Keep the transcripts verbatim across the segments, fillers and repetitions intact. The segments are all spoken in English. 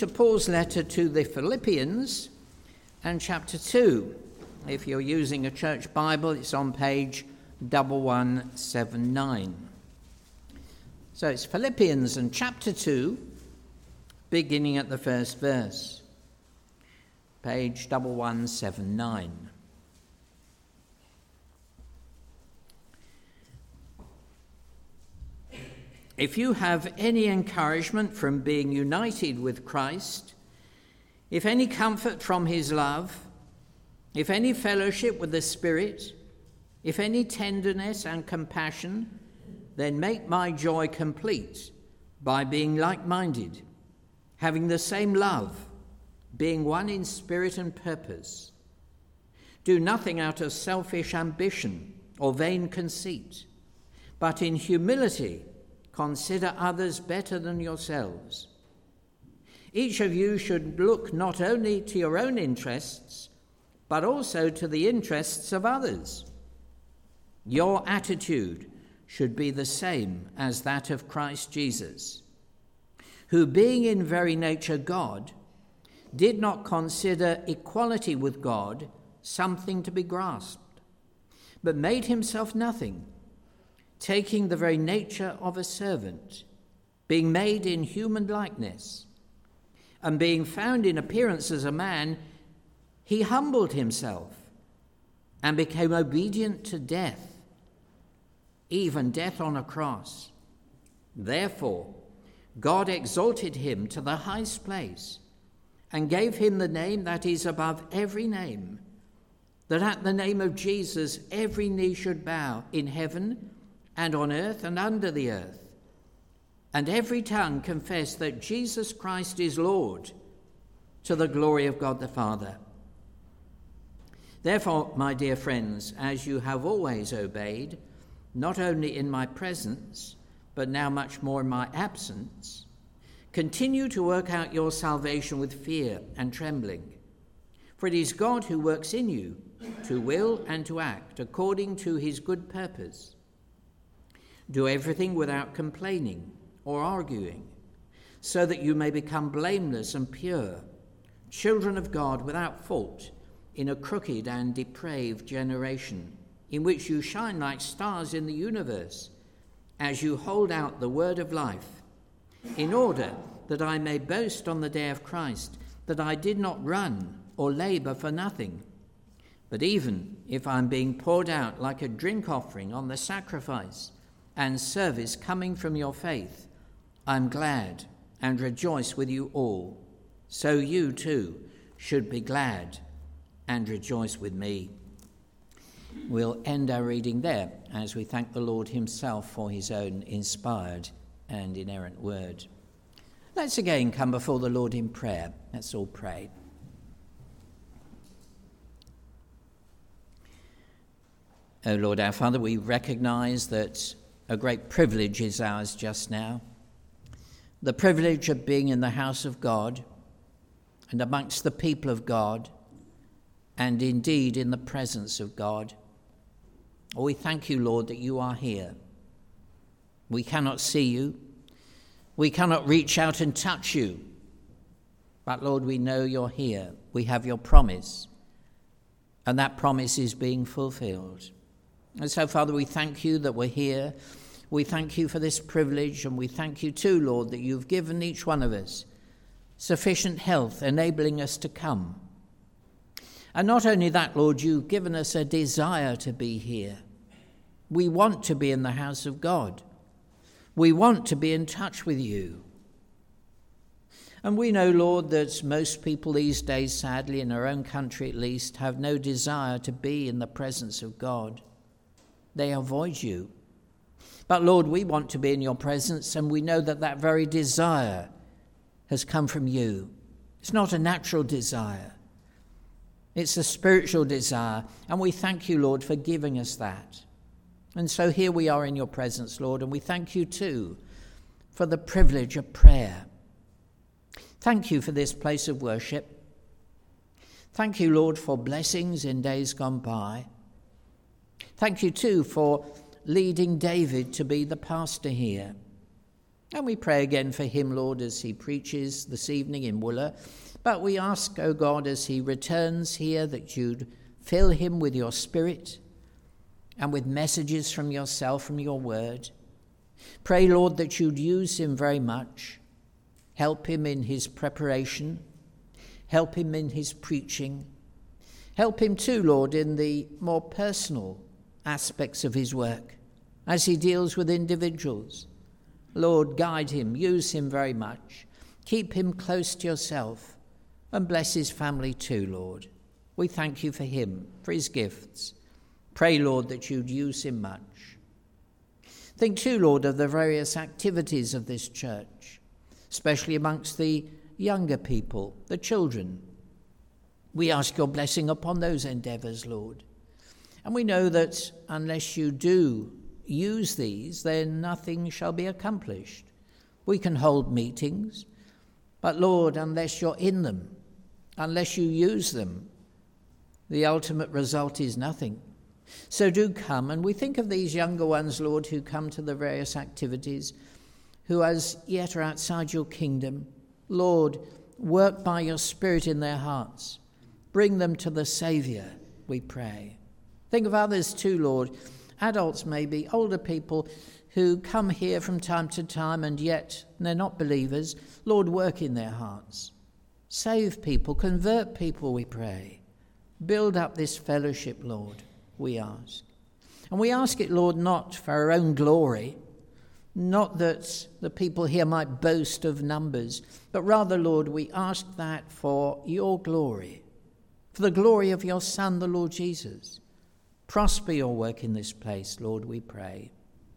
To Paul's letter to the Philippians and chapter two. If you're using a church Bible, it's on page one one seven nine. So it's Philippians and chapter two, beginning at the first verse. Page one one seven nine. If you have any encouragement from being united with Christ, if any comfort from his love, if any fellowship with the Spirit, if any tenderness and compassion, then make my joy complete by being like-minded, having the same love, being one in spirit and purpose. Do nothing out of selfish ambition or vain conceit, but in humility consider others better than yourselves. Each of you should look not only to your own interests, but also to the interests of others. Your attitude should be the same as that of Christ Jesus, who, being in very nature God, did not consider equality with God something to be grasped, but made himself nothing, taking the very nature of a servant, being made in human likeness, and being found in appearance as a man, he humbled himself and became obedient to death, even death on a cross. Therefore, God exalted him to the highest place and gave him the name that is above every name, that at the name of Jesus every knee should bow in heaven and on earth and under the earth, and every tongue confess that Jesus Christ is Lord, to the glory of God the Father. Therefore, my dear friends, as you have always obeyed, not only in my presence, but now much more in my absence, continue to work out your salvation with fear and trembling. For it is God who works in you to will and to act according to his good purpose. Do everything without complaining or arguing, so that you may become blameless and pure, children of God without fault, in a crooked and depraved generation, in which you shine like stars in the universe, as you hold out the word of life, in order that I may boast on the day of Christ, that I did not run or labor for nothing. But even if I'm being poured out like a drink offering on the sacrifice and service coming from your faith, I'm glad and rejoice with you all. So you too should be glad and rejoice with me. We'll end our reading there as we thank the Lord himself for his own inspired and inerrant word. Let's again come before the Lord in prayer. Let's all pray. O Lord our Father, we recognize that a great privilege is ours just now, the privilege of being in the house of God and amongst the people of God, and indeed in the presence of God. Oh, we thank you, Lord, that you are here. We cannot see you. We cannot reach out and touch you. But, Lord, we know you're here. We have your promise, and that promise is being fulfilled. And so, Father, we thank you that we're here. We thank you for this privilege, and we thank you too, Lord, that you've given each one of us sufficient health, enabling us to come. And not only that, Lord, you've given us a desire to be here. We want to be in the house of God. We want to be in touch with you. And we know, Lord, that most people these days, sadly, in our own country at least, have no desire to be in the presence of God. They avoid you. But, Lord, we want to be in your presence, and we know that that very desire has come from you. It's not a natural desire. It's a spiritual desire, and we thank you, Lord, for giving us that. And so here we are in your presence, Lord, and we thank you too for the privilege of prayer. Thank you for this place of worship. Thank you, Lord, for blessings in days gone by. Thank you too for leading David to be the pastor here. And we pray again for him, Lord, as he preaches this evening in Wooler. But we ask, O God, as he returns here, that you'd fill him with your Spirit and with messages from yourself, from your word. Pray, Lord, that you'd use him very much. Help him in his preparation. Help him in his preaching. Help him too, Lord, in the more personal aspects of his work as he deals with individuals. Lord, guide him, use him very much. Keep him close to yourself and bless his family too, Lord. We thank you for him, for his gifts. Pray, Lord, that you'd use him much. Think too, Lord, of the various activities of this church, especially amongst the younger people, the children. We ask your blessing upon those endeavours, Lord. And we know that unless you do use these, then nothing shall be accomplished. We can hold meetings, but Lord, unless you're in them, unless you use them, the ultimate result is nothing. So do come, and we think of these younger ones, Lord, who come to the various activities, who as yet are outside your kingdom. Lord, work by your Spirit in their hearts. Bring them to the Saviour, we pray. Think of others too, Lord, adults maybe, older people who come here from time to time and yet they're not believers. Lord, work in their hearts. Save people, convert people, we pray. Build up this fellowship, Lord, we ask. And we ask it, Lord, not for our own glory, not that the people here might boast of numbers, but rather, Lord, we ask that for your glory, for the glory of your Son, the Lord Jesus. Prosper your work in this place, Lord, we pray.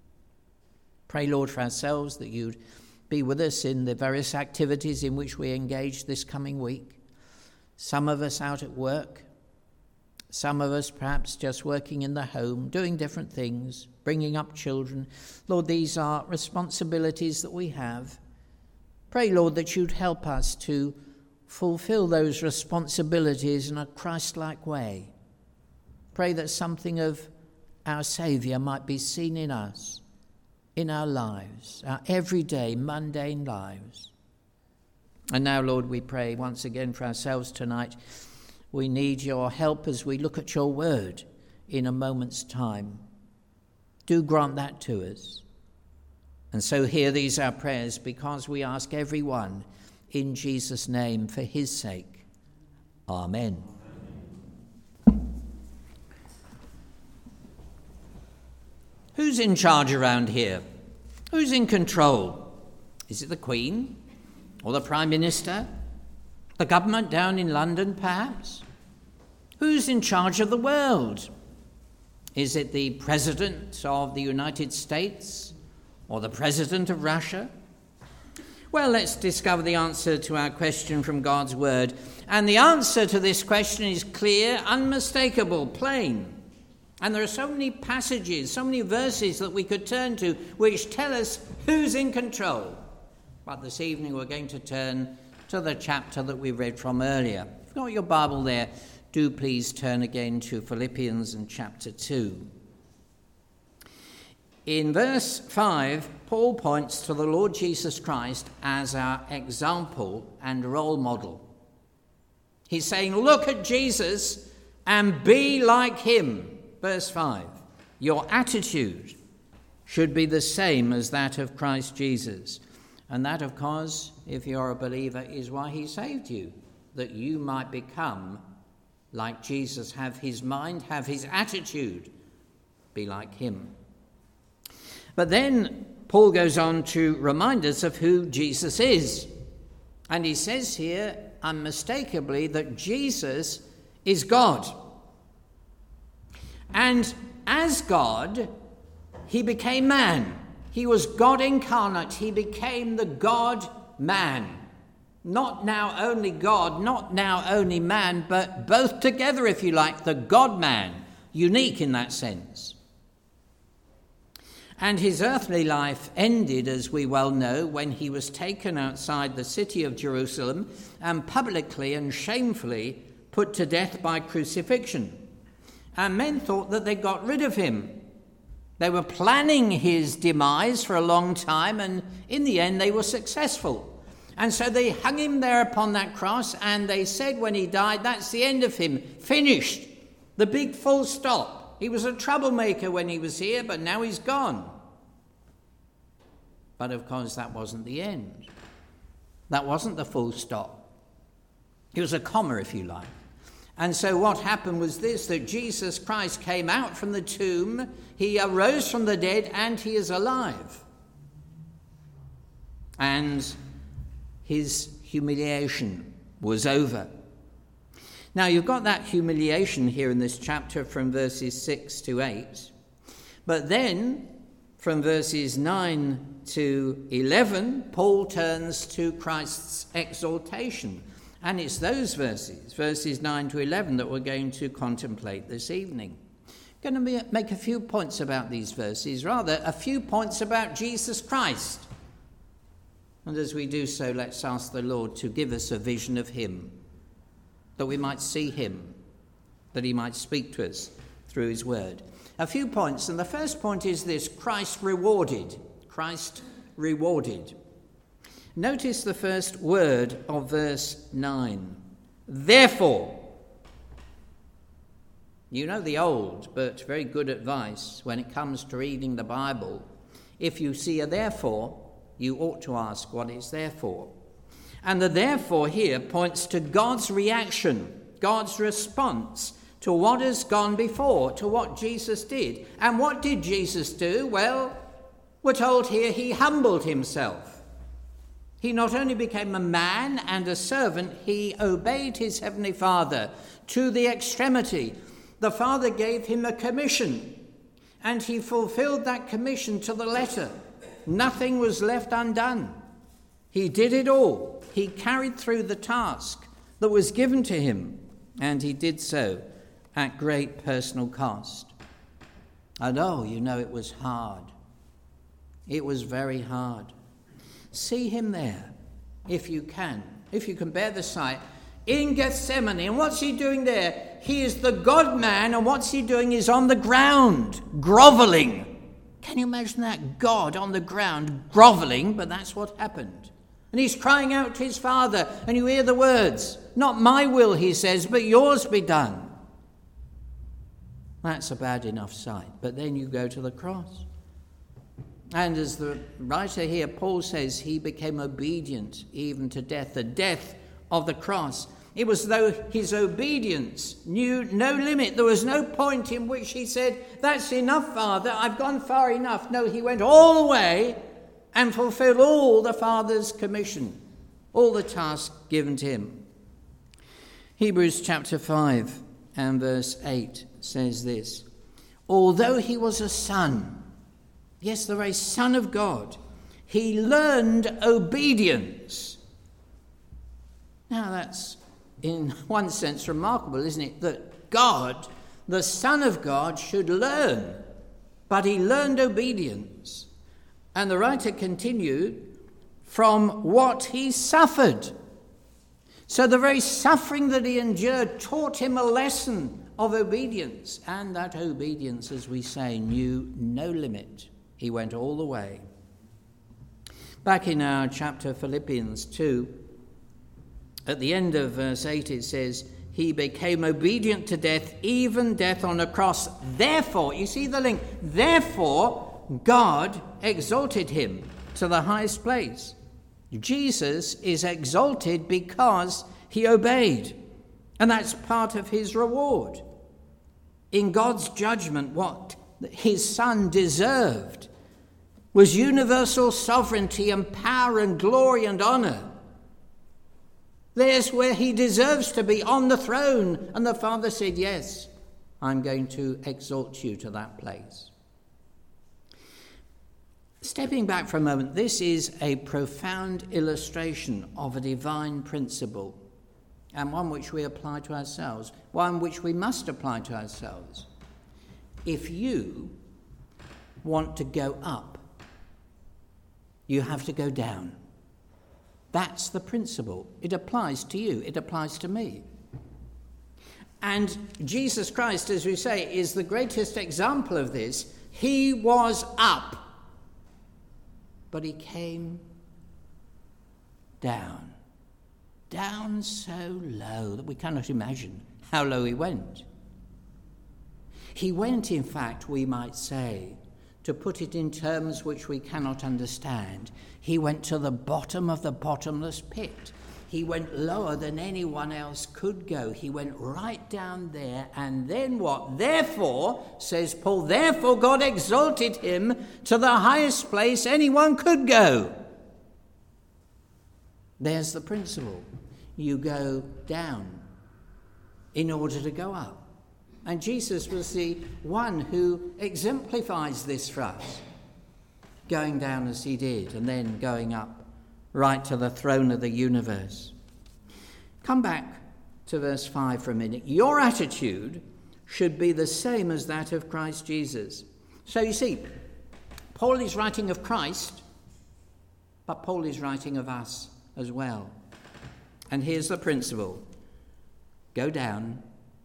Pray, Lord, for ourselves that you'd be with us in the various activities in which we engage this coming week. Some of us out at work, some of us perhaps just working in the home, doing different things, bringing up children. Lord, these are responsibilities that we have. Pray, Lord, that you'd help us to fulfill those responsibilities in a Christ-like way. Pray that something of our Saviour might be seen in us, in our lives, our everyday, mundane lives. And now, Lord, we pray once again for ourselves tonight. We need your help as we look at your word in a moment's time. Do grant that to us. And so hear these our prayers, because we ask every one in Jesus' name for his sake. Amen. Who's in charge around here? Who's in control? Is it the Queen? Or the Prime Minister? The government down in London, perhaps? Who's in charge of the world? Is it the President of the United States? Or the President of Russia? Well, let's discover the answer to our question from God's Word. And the answer to this question is clear, unmistakable, plain. And there are so many passages, so many verses that we could turn to which tell us who's in control. But this evening we're going to turn to the chapter that we read from earlier. If you've got your Bible there, do please turn again to Philippians and chapter two. In verse five, Paul points to the Lord Jesus Christ as our example and role model. He's saying, look at Jesus and be like him. Verse five, your attitude should be the same as that of Christ Jesus. And that, of course, if you're a believer, is why he saved you, that you might become like Jesus, have his mind, have his attitude, be like him. But then Paul goes on to remind us of who Jesus is. And he says here, unmistakably, that Jesus is God. And as God, he became man. He was God incarnate. He became the God-man. Not now only God, not now only man, but both together, if you like, the God-man, unique in that sense. And his earthly life ended, as we well know, when he was taken outside the city of Jerusalem and publicly and shamefully put to death by crucifixion. And men thought that they got rid of him. They were planning his demise for a long time, and in the end they were successful. And so they hung him there upon that cross, and they said when he died, that's the end of him, finished, the big full stop. He was a troublemaker when he was here, but now he's gone. But of course that wasn't the end. That wasn't the full stop. It was a comma, if you like. And so what happened was this, that Jesus Christ came out from the tomb, he arose from the dead, and he is alive. And his humiliation was over. Now, you've got that humiliation here in this chapter from verses six to eight. But then, from verses nine to eleven, Paul turns to Christ's exaltation. And it's those verses, verses nine to eleven, that we're going to contemplate this evening. I'm going to make a few points about these verses, rather a few points about Jesus Christ. And as we do so, let's ask the Lord to give us a vision of him, that we might see him, that he might speak to us through his word. A few points, and the first point is this: Christ rewarded. Christ rewarded. Notice the first word of verse nine. Therefore. You know the old but very good advice when it comes to reading the Bible. If you see a therefore, you ought to ask what it's there for. And the therefore here points to God's reaction, God's response to what has gone before, to what Jesus did. And what did Jesus do? Well, we're told here he humbled himself. He not only became a man and a servant, he obeyed his heavenly Father to the extremity. The Father gave him a commission, and he fulfilled that commission to the letter. Nothing was left undone. He did it all. He carried through the task that was given to him, and he did so at great personal cost. And oh, you know, it was hard. It was very hard. See him there, if you can, if you can bear the sight, in Gethsemane. And what's he doing there? He is the God-man, and what's he doing? He's on the ground, groveling. Can you imagine that? God on the ground, groveling, but that's what happened. And he's crying out to his Father, and you hear the words, not my will, he says, but yours be done. That's a bad enough sight. But then you go to the cross. And as the writer here, Paul says, he became obedient even to death, the death of the cross. It was as though his obedience knew no limit. There was no point in which he said, that's enough, Father, I've gone far enough. No, he went all the way and fulfilled all the Father's commission, all the tasks given to him. Hebrews chapter five and verse eight says this: although he was a son, yes, the very Son of God, he learned obedience. Now that's in one sense remarkable, isn't it? That God, the Son of God, should learn. But he learned obedience. And the writer continued, from what he suffered. So the very suffering that he endured taught him a lesson of obedience. And that obedience, as we say, knew no limit. He went all the way. Back in our chapter Philippians two, at the end of verse eight it says, he became obedient to death, even death on a cross. Therefore, you see the link, therefore God exalted him to the highest place. Jesus is exalted because he obeyed. And that's part of his reward. In God's judgment, what his Son deserved was universal sovereignty and power and glory and honor. There's where he deserves to be, on the throne. And the Father said, yes, I'm going to exalt you to that place. Stepping back for a moment, this is a profound illustration of a divine principle, and one which we apply to ourselves, one which we must apply to ourselves. If you want to go up, you have to go down. That's the principle. It applies to you. It applies to me. And Jesus Christ, as we say, is the greatest example of this. He was up, but he came down. Down so low that we cannot imagine how low he went. He went, in fact, we might say, to put it in terms which we cannot understand, he went to the bottom of the bottomless pit. He went lower than anyone else could go. He went right down there. And then what? Therefore, says Paul, therefore God exalted him to the highest place anyone could go. There's the principle. You go down in order to go up. And Jesus was the one who exemplifies this for us, going down as he did and then going up right to the throne of the universe. Come back to verse five for a minute. Your attitude should be the same as that of Christ Jesus. So you see, Paul is writing of Christ, but Paul is writing of us as well. And here's the principle. Go down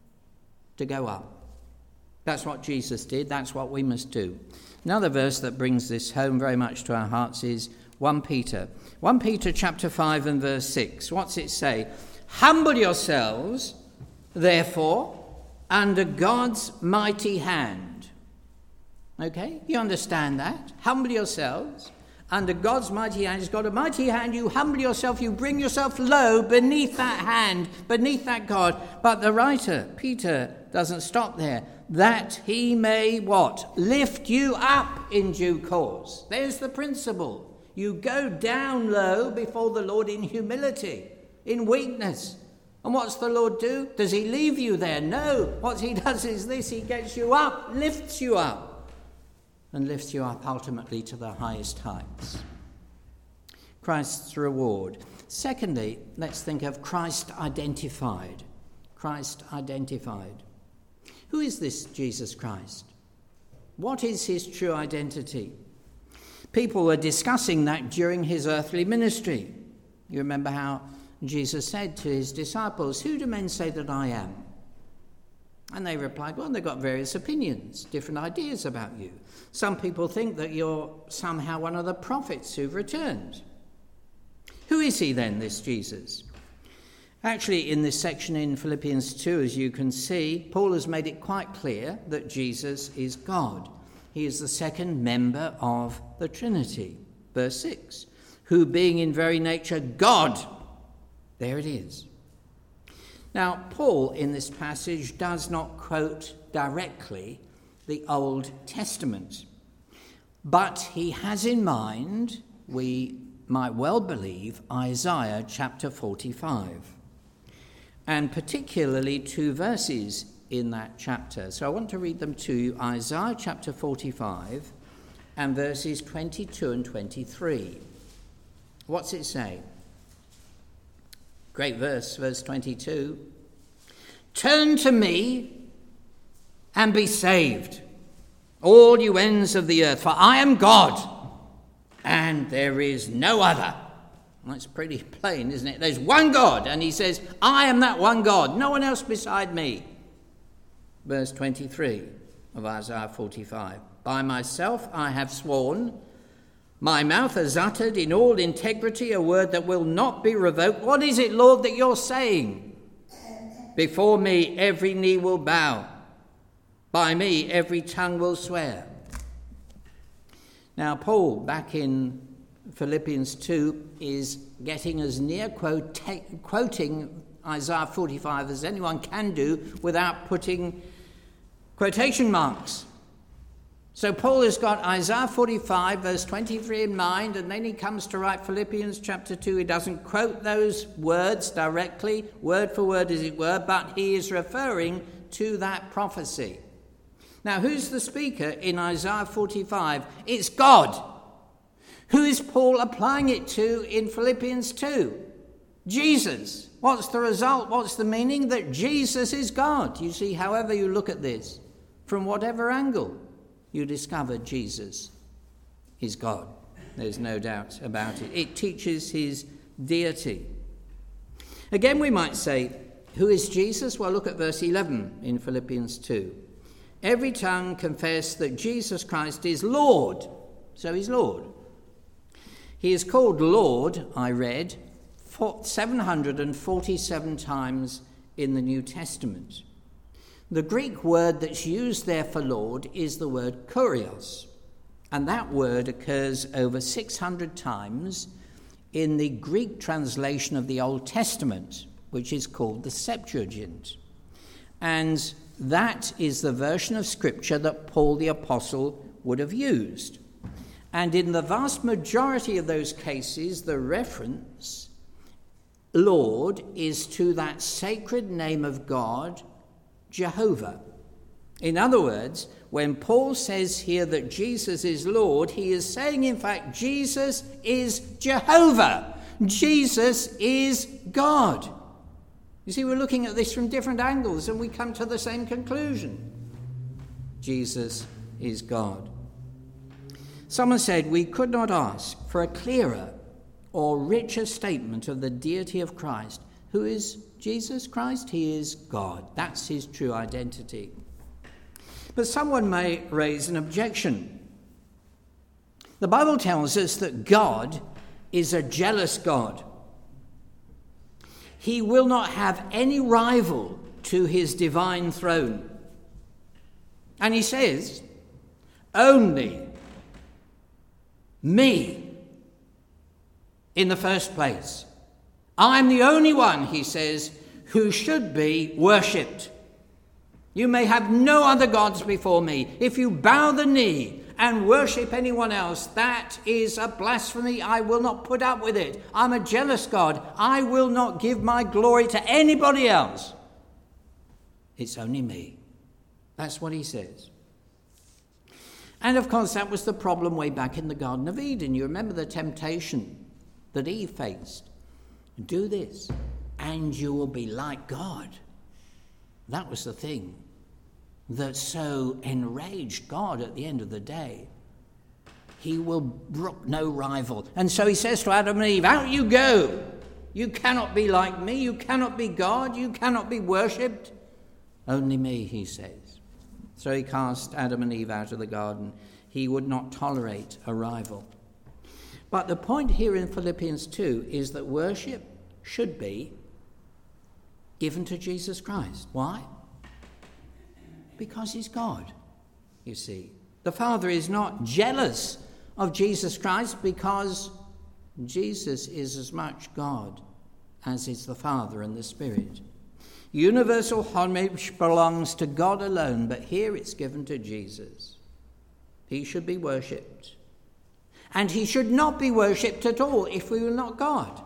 to go up. That's what Jesus did. That's what we must do. Another verse that brings this home very much to our hearts is First Peter. First Peter chapter five and verse six. What's it say? Humble yourselves, therefore, under God's mighty hand. Okay? You understand that? Humble yourselves under God's mighty hand. He's got a mighty hand. You humble yourself. You bring yourself low beneath that hand, beneath that God. But the writer, Peter, doesn't stop there. That he may what? Lift you up in due course. There's the principle. You go down low before the Lord in humility, in weakness. And what's the Lord do? Does he leave you there? No. What he does is this. He gets you up, lifts you up, and lifts you up ultimately to the highest heights. Christ's reward. Secondly, let's think of Christ identified. Christ identified. Who is this Jesus Christ? What is his true identity? People were discussing that during his earthly ministry. You remember how Jesus said to his disciples, who do men say that I am? And they replied, well, they've got various opinions, different ideas about you. Some people think that you're somehow one of the prophets who've returned. Who is he then, this Jesus? Actually, in this section in Philippians two, as you can see, Paul has made it quite clear that Jesus is God. He is the second member of the Trinity. Verse six, who being in very nature God. There it is. Now, Paul in this passage does not quote directly the Old Testament, but he has in mind, we might well believe, Isaiah chapter forty-five, and particularly two verses in that chapter. So I want to read them to you, Isaiah chapter forty-five and verses twenty-two and twenty-three. What's it say? Great verse, verse twenty-two. Turn to me and be saved, all you ends of the earth, for I am God, and there is no other. Well, that's pretty plain, isn't it? There's one God, and he says, I am that one God, no one else beside me. Verse twenty-three of Isaiah forty-five. By myself I have sworn, my mouth has uttered in all integrity a word that will not be revoked. What is it, Lord, that you're saying? Before me every knee will bow. By me every tongue will swear. Now, Paul, back in Philippians two, is getting as near quote, quoting Isaiah forty-five as anyone can do without putting quotation marks. So Paul has got Isaiah forty-five, verse twenty-three in mind, and then he comes to write Philippians chapter two. He doesn't quote those words directly, word for word as it were, but he is referring to that prophecy. Now, who's the speaker in Isaiah forty-five? It's God. Who is Paul applying it to in Philippians two? Jesus. What's the result? What's the meaning? That Jesus is God. You see, however you look at this, from whatever angle, you discover Jesus is God. There's no doubt about it. It teaches his deity. Again, we might say, who is Jesus? Well, look at verse eleven in Philippians two. every tongue confess that Jesus Christ is Lord. So he's Lord. He is called Lord, I read, seven hundred forty-seven times in the New Testament. The Greek word that's used there for Lord is the word kurios, and that word occurs over six hundred times in the Greek translation of the Old Testament, which is called the Septuagint. And that is the version of Scripture that Paul the Apostle would have used. And in the vast majority of those cases, the reference, Lord, is to that sacred name of God, Jehovah. In other words, when Paul says here that Jesus is Lord, he is saying, in fact, Jesus is Jehovah. Jesus is God. You see, we're looking at this from different angles and we come to the same conclusion. Jesus is God. Someone said we could not ask for a clearer or richer statement of the deity of Christ. Who is Jesus Christ? He is God. That's his true identity. But someone may raise an objection. The Bible tells us that God is a jealous God. He will not have any rival to his divine throne. And he says, only me in the first place. I'm the only one, he says, who should be worshipped. You may have no other gods before me. If you bow the knee and worship anyone else, that is a blasphemy. I will not put up with it. I'm a jealous God. I will not give my glory to anybody else. It's only me. That's what he says. And of course, that was the problem way back in the Garden of Eden. You remember the temptation that Eve faced. Do this, and you will be like God. That was the thing that so enraged God at the end of the day. He will brook no rival. And so he says to Adam and Eve, out you go. You cannot be like me. You cannot be God. You cannot be worshipped. Only me, he says. So he cast Adam and Eve out of the garden. He would not tolerate a rival. But the point here in Philippians two is that worship should be given to Jesus Christ. Why? Because he's God, you see. The Father is not jealous of Jesus Christ because Jesus is as much God as is the Father and the Spirit. Universal homage belongs to God alone, but here it's given to Jesus. He should be worshipped. And he should not be worshipped at all if we were not God.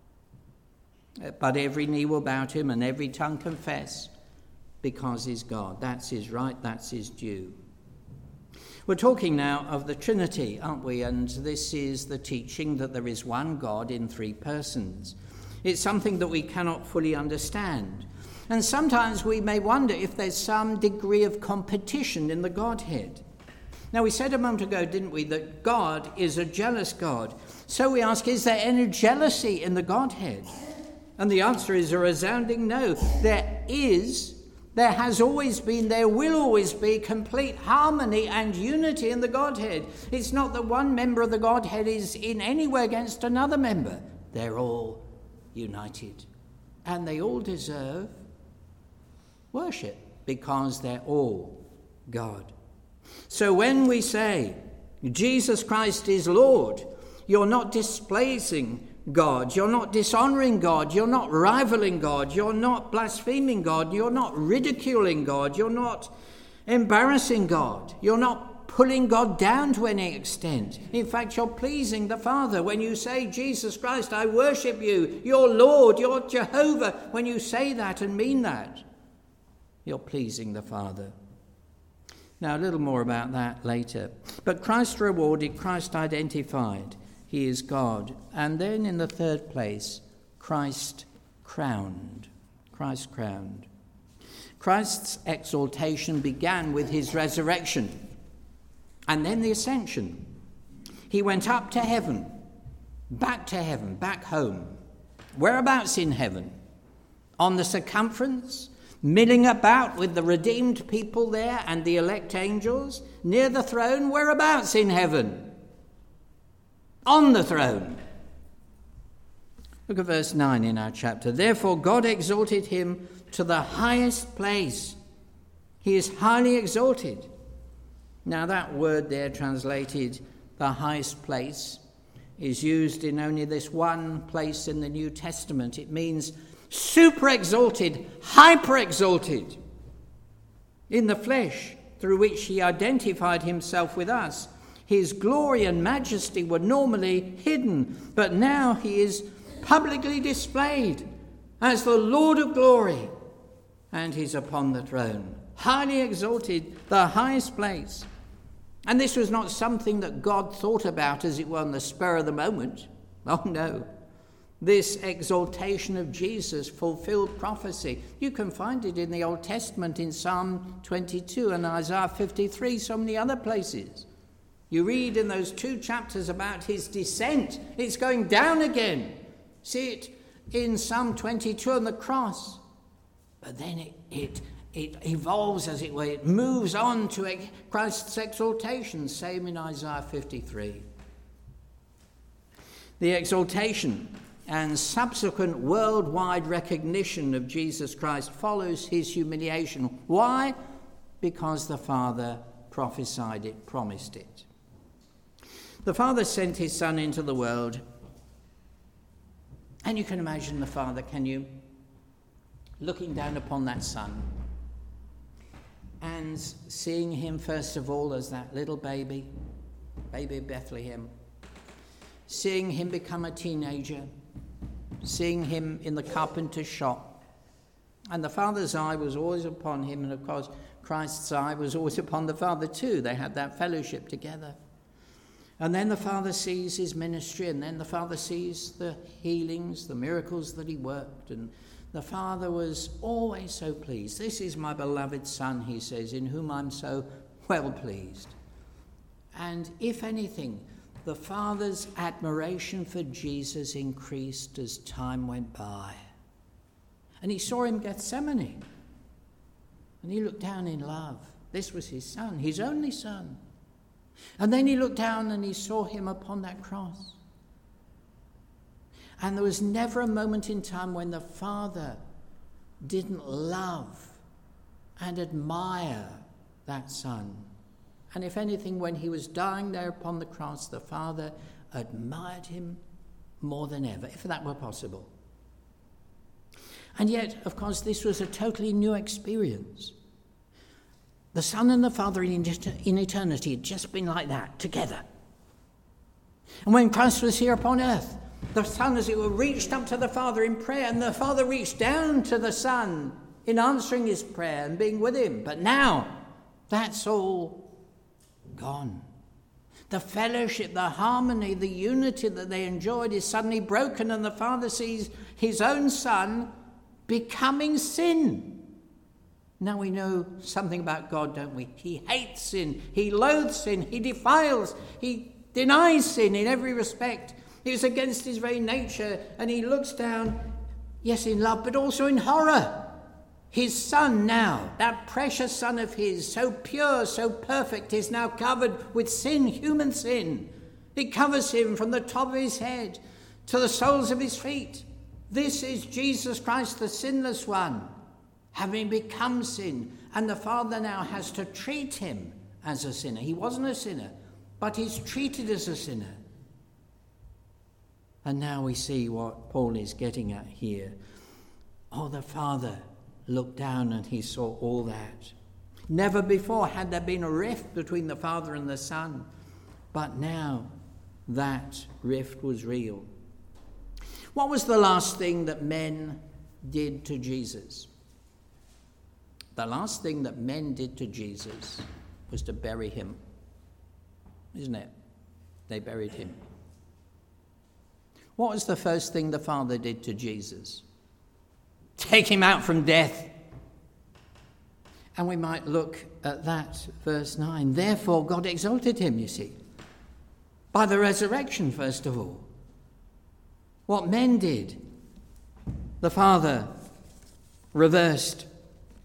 But every knee will bow to him and every tongue confess because he's God. That's his right, that's his due. We're talking now of the Trinity, aren't we? And this is the teaching that there is one God in three persons. It's something that we cannot fully understand. And sometimes we may wonder if there's some degree of competition in the Godhead. Now, we said a moment ago, didn't we, that God is a jealous God. So we ask, is there any jealousy in the Godhead? And the answer is a resounding no. There is, there has always been, there will always be complete harmony and unity in the Godhead. It's not that one member of the Godhead is in any way against another member. They're all united. And they all deserve worship because they're all God. So when we say Jesus Christ is Lord, you're not displacing God, you're not dishonoring God, you're not rivaling God, you're not blaspheming God, you're not ridiculing God, you're not embarrassing God, you're not pulling God down to any extent. In fact, you're pleasing the Father. When you say, Jesus Christ, I worship you, you're Lord, you're Jehovah, when you say that and mean that, you're pleasing the Father. Now, a little more about that later. But Christ rewarded, Christ identified. He is God. And then in the third place, Christ crowned. Christ crowned. Christ's exaltation began with his resurrection and then the ascension. He went up to heaven, back to heaven, back home. Whereabouts in heaven? On the circumference, milling about with the redeemed people there and the elect angels near the throne. Whereabouts in heaven? On the throne. Look at verse nine in our chapter. Therefore God exalted him to the highest place. He is highly exalted. Now that word there translated the highest place is used in only this one place in the New Testament. It means super exalted, hyper exalted in the flesh, through which he identified himself with us. His glory and majesty were normally hidden, but now he is publicly displayed as the Lord of glory, and he's upon the throne, highly exalted, the highest place. And this was not something that God thought about, as it were, on the spur of the moment. Oh no. This exaltation of Jesus fulfilled prophecy. You can find it in the Old Testament in Psalm twenty-two and Isaiah fifty-three, so many other places. You read in those two chapters about his descent. It's going down again. See it in Psalm twenty-two on the cross. But then it, it, it evolves, as it were. It moves on to Christ's exaltation. Same in Isaiah fifty-three. The exaltation and subsequent worldwide recognition of Jesus Christ follows his humiliation. Why? Because the Father prophesied it, promised it. The Father sent his Son into the world. And you can imagine the Father, can you? Looking down upon that Son and seeing him first of all as that little baby, baby Bethlehem, seeing him become a teenager, seeing him in the carpenter's shop. And the Father's eye was always upon him, and of course Christ's eye was always upon the Father too. They had that fellowship together. And then the Father sees his ministry, and then the Father sees the healings, the miracles that he worked, and the Father was always so pleased. This is my beloved Son, he says, in whom I'm so well pleased. And if anything, the Father's admiration for Jesus increased as time went by. And he saw him in Gethsemane. And he looked down in love. This was his Son, his only Son. And then he looked down and he saw him upon that cross. And there was never a moment in time when the Father didn't love and admire that Son. And if anything, when he was dying there upon the cross, the Father admired him more than ever, if that were possible. And yet, of course, this was a totally new experience. The Son and the Father in eternity had just been like that, together. And when Christ was here upon earth, the Son, as it were, reached up to the Father in prayer, and the Father reached down to the Son in answering his prayer and being with him. But now, that's all gone. The fellowship, the harmony, the unity that they enjoyed is suddenly broken, and the Father sees his own Son becoming sin. Now we know something about God, don't we? He hates sin, he loathes sin, he defiles, he denies sin in every respect. He is against his very nature, and he looks down, yes, in love, but also in horror. His Son now, that precious Son of his, so pure, so perfect, is now covered with sin, human sin. It covers him from the top of his head to the soles of his feet. This is Jesus Christ, the sinless one, having become sin. And the Father now has to treat him as a sinner. He wasn't a sinner, but he's treated as a sinner. And now we see what Paul is getting at here. Oh, the Father looked down and he saw all that. Never before had there been a rift between the Father and the Son, but now that rift was real. What was the last thing that men did to Jesus? The last thing that men did to Jesus was to bury him, isn't it? They buried him. What was the first thing the Father did to Jesus? Take him out from death. And we might look at that, verse nine. Therefore God exalted him, you see, by the resurrection, first of all. What men did, the Father reversed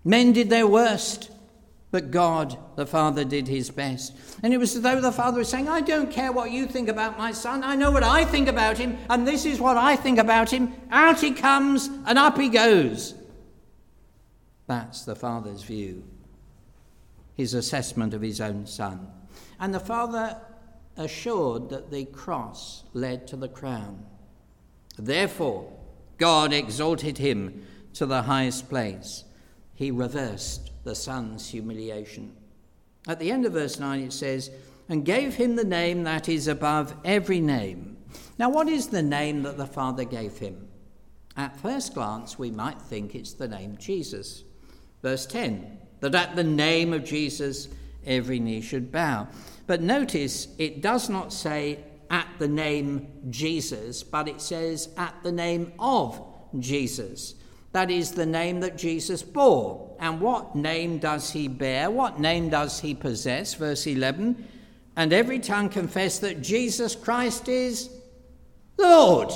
Men did their worst, but God, the Father, did his best. And it was as though the Father was saying, I don't care what you think about my son. I know what I think about him, and this is what I think about him. Out he comes, and up he goes. That's the Father's view, his assessment of his own son. And the Father assured that the cross led to the crown. Therefore, God exalted him to the highest place. He reversed the Son's humiliation. At the end of verse nine it says, and gave him the name that is above every name. Now, what is the name that the Father gave him? At first glance, we might think it's the name Jesus. Verse ten, that at the name of Jesus every knee should bow. But notice it does not say at the name Jesus, but it says at the name of Jesus. That is the name that Jesus bore. And what name does he bear? What name does he possess? Verse eleven, and every tongue confess that Jesus Christ is Lord.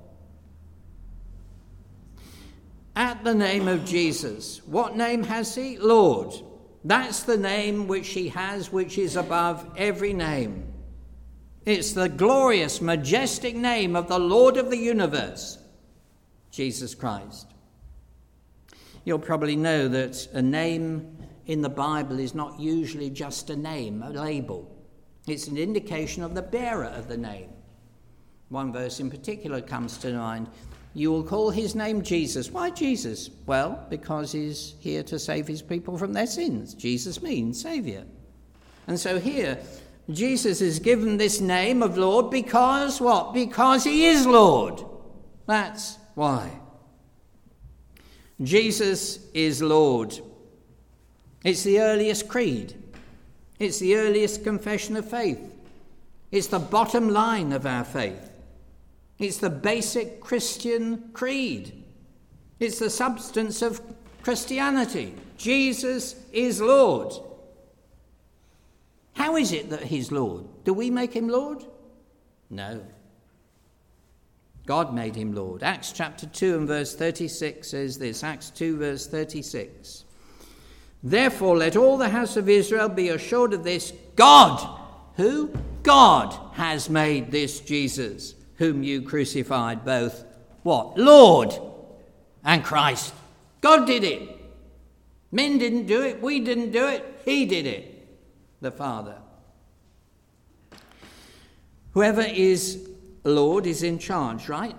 At the name of Jesus. What name has he? Lord. That's the name which he has, which is above every name. It's the glorious, majestic name of the Lord of the universe, Jesus Christ. You'll probably know that a name in the Bible is not usually just a name, a label. It's an indication of the bearer of the name. One verse in particular comes to mind. You will call his name Jesus. Why Jesus? Well, because he's here to save his people from their sins. Jesus means Saviour. And so here, Jesus is given this name of Lord because what? Because he is Lord. That's why. Jesus is Lord. It's the earliest creed. It's the earliest confession of faith. It's the bottom line of our faith. It's the basic Christian creed. It's the substance of Christianity. Jesus is Lord. How is it that he's Lord? Do we make him Lord? No. God made him Lord. Acts chapter two and verse thirty-six says this. Acts two verse thirty-six. Therefore let all the house of Israel be assured of this. God, who? God has made this Jesus, whom you crucified, both what? Lord and Christ. God did it. Men didn't do it. We didn't do it. He did it. The Father. Whoever is Lord is in charge, right?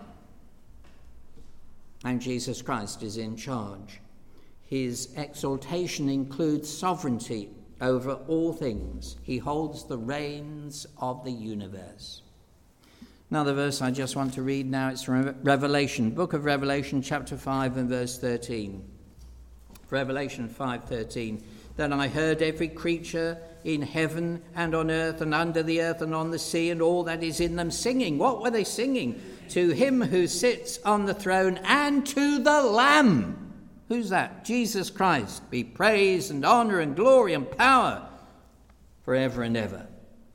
And Jesus Christ is in charge. His exaltation includes sovereignty over all things. He holds the reins of the universe. Another verse I just want to read now, it's from Revelation, book of Revelation, chapter five and verse thirteen. Revelation five thirteen. Then I heard every creature in heaven and on earth and under the earth and on the sea and all that is in them singing. What were they singing? To him who sits on the throne and to the Lamb. Who's that? Jesus Christ. Be praise and honour and glory and power forever and ever.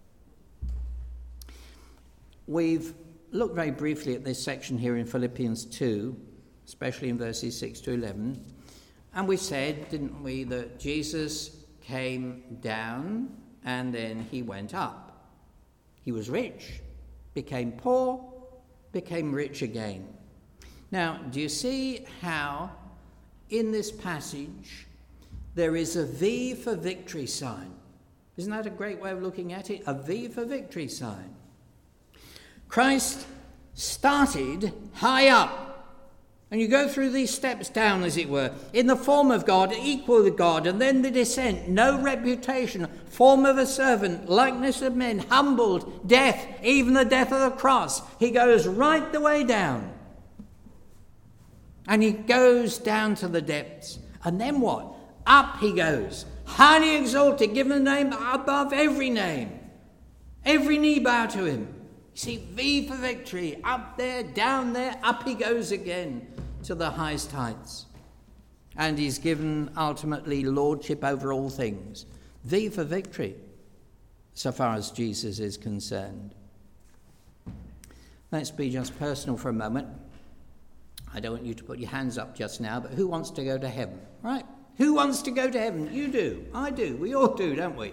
We've looked very briefly at this section here in Philippians two, especially in verses six to eleven. And we said, didn't we, that Jesus came down and then he went up. He was rich, became poor, became rich again. Now, do you see how in this passage there is a V for victory sign? Isn't that a great way of looking at it? A V for victory sign. Christ started high up. And you go through these steps down, as it were, in the form of God, equal with God, and then the descent, no reputation, form of a servant, likeness of men, humbled, death, even the death of the cross. He goes right the way down. And he goes down to the depths. And then what? Up he goes, highly exalted, given a name above every name. Every knee bow to him. You see, V for victory, up there, down there, up he goes again to the highest heights. And he's given ultimately lordship over all things. V for victory, so far as Jesus is concerned. Let's be just personal for a moment. I don't want you to put your hands up just now, but who wants to go to heaven, right? Who wants to go to heaven? You do. I do. We all do, don't we?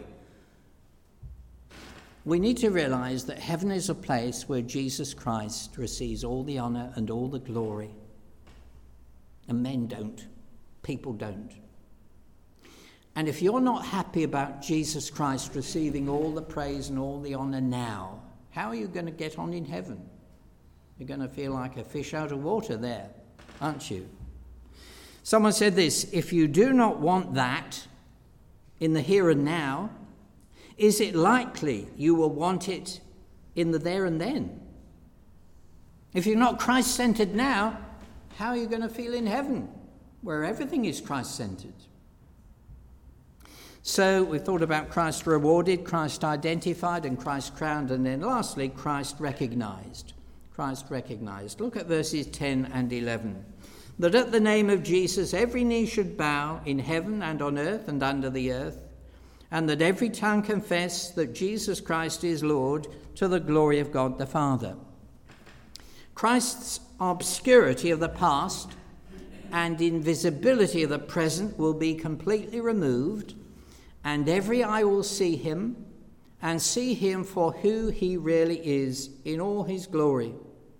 We need to realize that heaven is a place where Jesus Christ receives all the honor and all the glory. And men don't. People don't. And if you're not happy about Jesus Christ receiving all the praise and all the honor now, how are you going to get on in heaven? You're going to feel like a fish out of water there, aren't you? Someone said this: if you do not want that in the here and now, is it likely you will want it in the there and then? If you're not Christ-centered now, how are you going to feel in heaven, where everything is Christ-centered? So we've thought about Christ rewarded, Christ identified, and Christ crowned, and then lastly, Christ recognized. Christ recognized. Look at verses ten and eleven. That at the name of Jesus every knee should bow in heaven and on earth and under the earth, and that every tongue confess that Jesus Christ is Lord, to the glory of God the Father. Christ's obscurity of the past and invisibility of the present will be completely removed, and every eye will see him, and see him for who he really is in all his glory.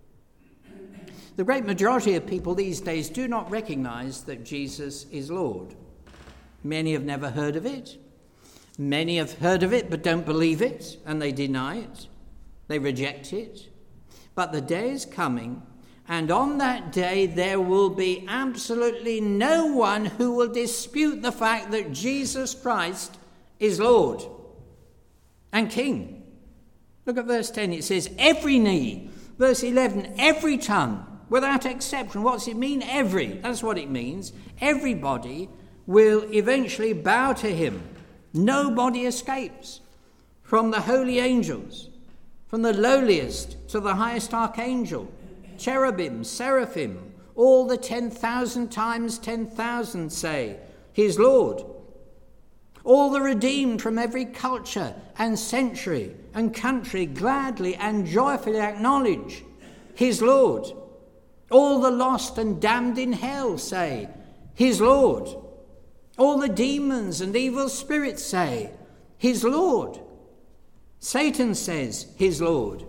The great majority of people these days do not recognize that Jesus is Lord. Many have never heard of it. Many have heard of it but don't believe it, and they deny it. They reject it. But the day is coming, and on that day there will be absolutely no one who will dispute the fact that Jesus Christ is Lord and King. Look at verse ten. It says, every knee. Verse eleven, every tongue, without exception. What's it mean? Every. That's what it means. Everybody will eventually bow to him. Nobody escapes. From the holy angels, from the lowliest to the highest archangel, cherubim, seraphim, all the ten thousand times ten thousand say, he is Lord. All the redeemed from every culture and century and country gladly and joyfully acknowledge, he is Lord. All the lost and damned in hell say, he is Lord. All the demons and evil spirits say, he's Lord. Satan says, he's Lord.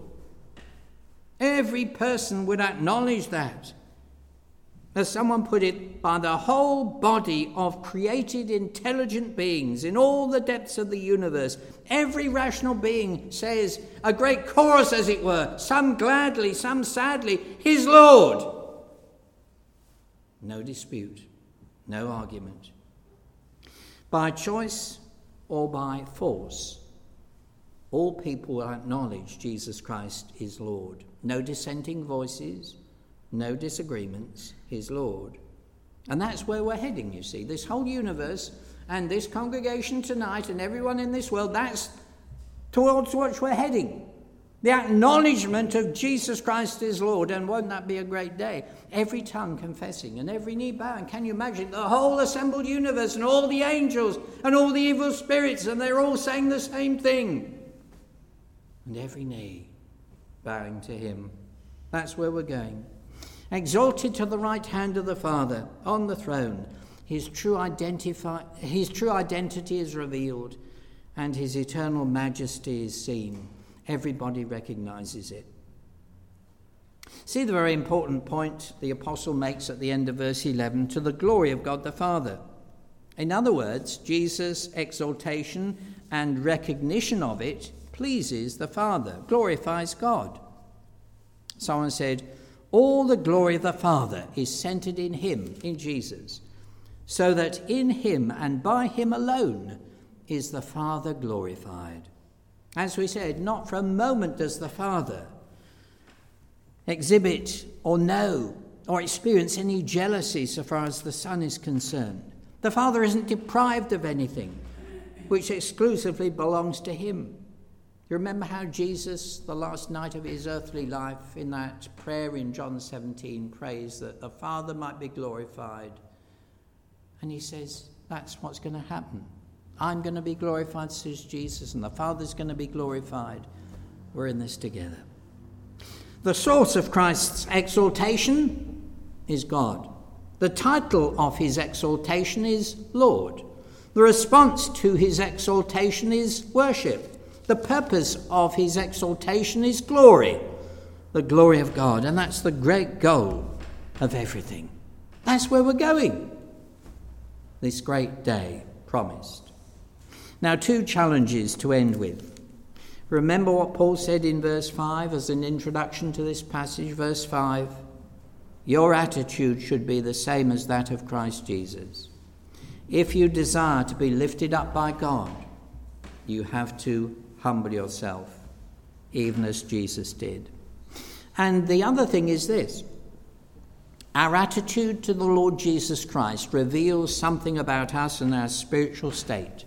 Every person would acknowledge that. As someone put it, by the whole body of created intelligent beings in all the depths of the universe, every rational being says, a great chorus as it were, some gladly, some sadly, he's Lord. No dispute, no argument. By choice or by force, all people will acknowledge Jesus Christ is Lord. No dissenting voices, no disagreements, he's Lord. And that's where we're heading, you see. This whole universe and this congregation tonight and everyone in this world, that's towards which we're heading. The acknowledgement of Jesus Christ is Lord, and won't that be a great day? Every tongue confessing and every knee bowing. Can you imagine the whole assembled universe and all the angels and all the evil spirits, and they're all saying the same thing? And every knee bowing to him. That's where we're going. Exalted to the right hand of the Father on the throne, his true, identify, his true identity is revealed, and his eternal majesty is seen. Everybody recognizes it. See the very important point the apostle makes at the end of verse eleven, to the glory of God the Father. In other words, Jesus' exaltation and recognition of it pleases the Father, glorifies God. Someone said, all the glory of the Father is centered in him, in Jesus, so that in him and by him alone is the Father glorified. As we said, not for a moment does the Father exhibit or know or experience any jealousy so far as the Son is concerned. The Father isn't deprived of anything which exclusively belongs to him. You remember how Jesus, the last night of his earthly life, in that prayer in John seventeen, prays that the Father might be glorified. And he says, that's what's going to happen. I'm going to be glorified, says Jesus, and the Father's going to be glorified. We're in this together. The source of Christ's exaltation is God. The title of his exaltation is Lord. The response to his exaltation is worship. The purpose of his exaltation is glory, the glory of God. And that's the great goal of everything. That's where we're going. This great day promised. Now, two challenges to end with. Remember what Paul said in verse five as an introduction to this passage, verse five. Your attitude should be the same as that of Christ Jesus. If you desire to be lifted up by God, you have to humble yourself, even as Jesus did. And the other thing is this. Our attitude to the Lord Jesus Christ reveals something about us and our spiritual state.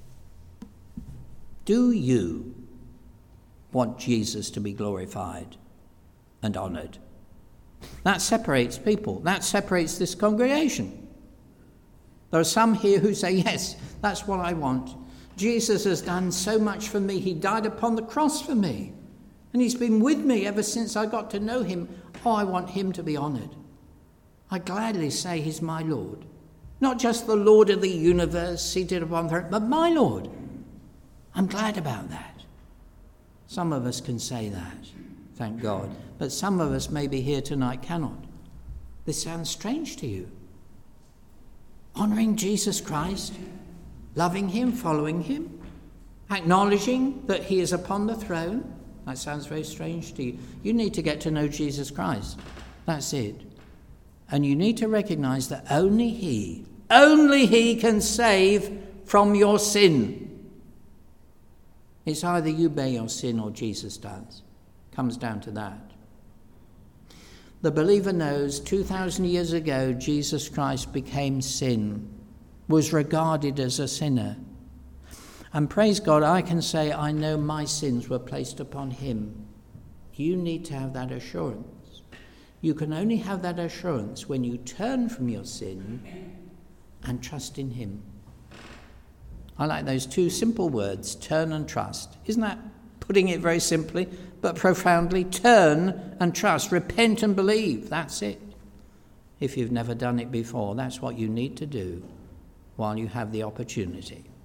Do you want Jesus to be glorified and honoured? That separates people. That separates this congregation. There are some here who say, yes, that's what I want. Jesus has done so much for me. He died upon the cross for me. And he's been with me ever since I got to know him. Oh, I want him to be honoured. I gladly say he's my Lord. Not just the Lord of the universe seated upon the throne, but my Lord. I'm glad about that. Some of us can say that, thank God. But some of us maybe here tonight cannot. This sounds strange to you. Honouring Jesus Christ, loving him, following him, acknowledging that he is upon the throne. That sounds very strange to you. You need to get to know Jesus Christ. That's it. And you need to recognise that only he, only he can save from your sin. It's either you bear your sin or Jesus does. Comes down to that. The believer knows two thousand years ago Jesus Christ became sin, was regarded as a sinner. And praise God, I can say I know my sins were placed upon him. You need to have that assurance. You can only have that assurance when you turn from your sin and trust in him. I like those two simple words, turn and trust. Isn't that putting it very simply, but profoundly? Turn and trust, repent and believe. That's it. If you've never done it before, that's what you need to do while you have the opportunity.